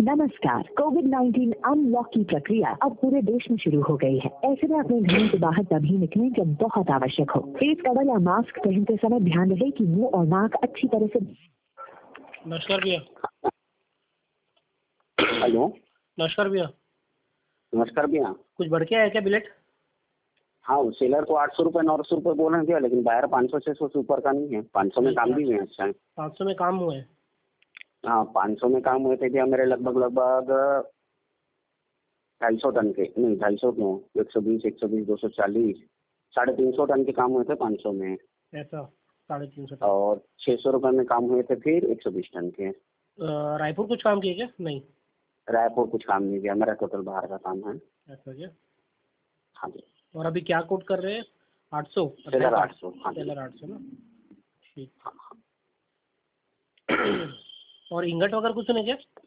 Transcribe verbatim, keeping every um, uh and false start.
नमस्कार। Covid nineteen unlock की प्रक्रिया अब पूरे देश में शुरू हो गई है। ऐसे में अपने घरों से बाहर तभी निकलें जब बहुत आवश्यक हो। फेस कवर या मास्क पहनते समय ध्यान रहे कि मुंह और नाक अच्छी तरह से। नमस्कार भैया। हेलो। नमस्कार भैया। नमस्कार भैया। कुछ बढ़ के आया क्या बिलेट? हाँ, सेलर को आठ सौ रुपये नौ सौ रुपये बोल रहे हैं भैया, लेकिन बाहर पाँच सौ छः सौ से ऊपर का नहीं है। पाँच सौ में काम भी हुए हैं। अच्छा है, पाँच सौ में काम हुए हैं। हाँ पाँच सौ में काम हुए थे भैया मेरे लगभग लगभग ढाई सौ टन के, नहीं ढाई सौ क्यों, एक सौ बीस एक सौ बीस दो सौ चालीस साढ़े तीन सौ टन के काम हुए थे पाँच सौ में। ऐसा साढ़े तीन सौ। और छः सौ रुपये में काम हुए थे फिर एक सौ बीस टन के। रायपुर कुछ काम किए क्या? नहीं, रायपुर कुछ काम नहीं किया, मेरा टोटल बाहर का काम है। ऐसा क्या? हाँ जी। और अभी क्या कोट कर रहे हैं? आठ सौ सेलर आठ सौ। हाँ जी। सेलर आठ सौ ना, ठीक। और इंगट वगैरह कुछ नहीं क्या?